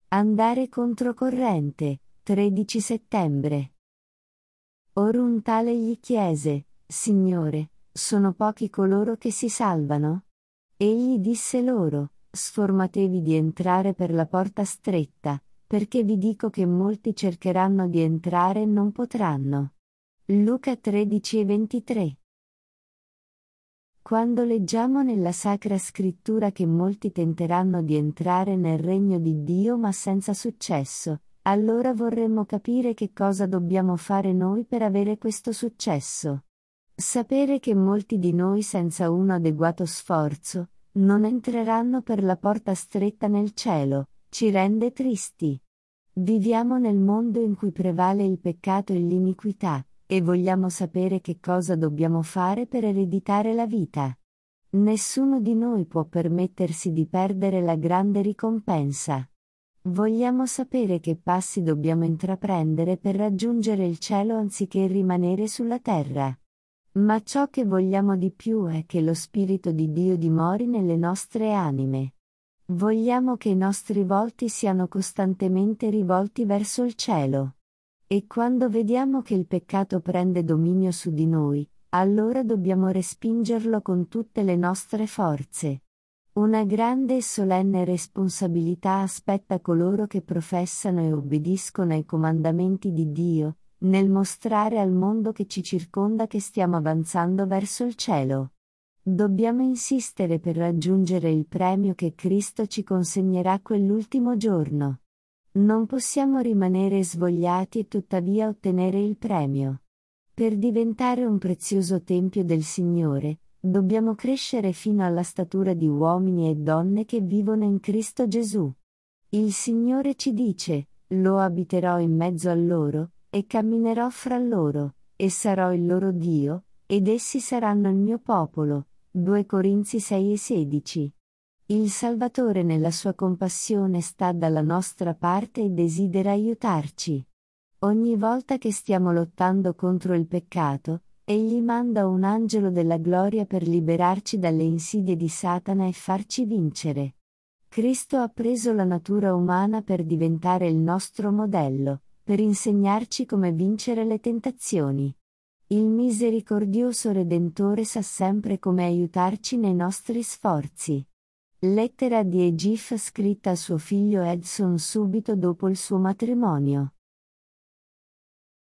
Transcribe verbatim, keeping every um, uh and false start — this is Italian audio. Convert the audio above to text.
Andare controcorrente, tredici settembre. Or un tale gli chiese: Signore, sono pochi coloro che si salvano? Egli disse loro: Sformatevi di entrare per la porta stretta, perché vi dico che molti cercheranno di entrare e non potranno. Luca tredici e ventitré. Quando leggiamo nella Sacra Scrittura che molti tenteranno di entrare nel regno di Dio ma senza successo, allora vorremmo capire che cosa dobbiamo fare noi per avere questo successo. Sapere che molti di noi senza un adeguato sforzo, non entreranno per la porta stretta nel cielo, ci rende tristi. Viviamo nel mondo in cui prevale il peccato e l'iniquità, e vogliamo sapere che cosa dobbiamo fare per ereditare la vita. Nessuno di noi può permettersi di perdere la grande ricompensa. Vogliamo sapere che passi dobbiamo intraprendere per raggiungere il cielo anziché rimanere sulla terra. Ma ciò che vogliamo di più è che lo Spirito di Dio dimori nelle nostre anime. Vogliamo che i nostri volti siano costantemente rivolti verso il cielo. E quando vediamo che il peccato prende dominio su di noi, allora dobbiamo respingerlo con tutte le nostre forze. Una grande e solenne responsabilità aspetta coloro che professano e obbediscono ai comandamenti di Dio, nel mostrare al mondo che ci circonda che stiamo avanzando verso il cielo. Dobbiamo insistere per raggiungere il premio che Cristo ci consegnerà quell'ultimo giorno. Non possiamo rimanere svogliati e tuttavia ottenere il premio. Per diventare un prezioso tempio del Signore, dobbiamo crescere fino alla statura di uomini e donne che vivono in Cristo Gesù. Il Signore ci dice: Lo abiterò in mezzo a loro, e camminerò fra loro, e sarò il loro Dio, ed essi saranno il mio popolo. due Corinzi sei e sedici. Il Salvatore nella sua compassione sta dalla nostra parte e desidera aiutarci. Ogni volta che stiamo lottando contro il peccato, Egli manda un angelo della gloria per liberarci dalle insidie di Satana e farci vincere. Cristo ha preso la natura umana per diventare il nostro modello, per insegnarci come vincere le tentazioni. Il misericordioso Redentore sa sempre come aiutarci nei nostri sforzi. Lettera di Egif scritta a suo figlio Edson subito dopo il suo matrimonio.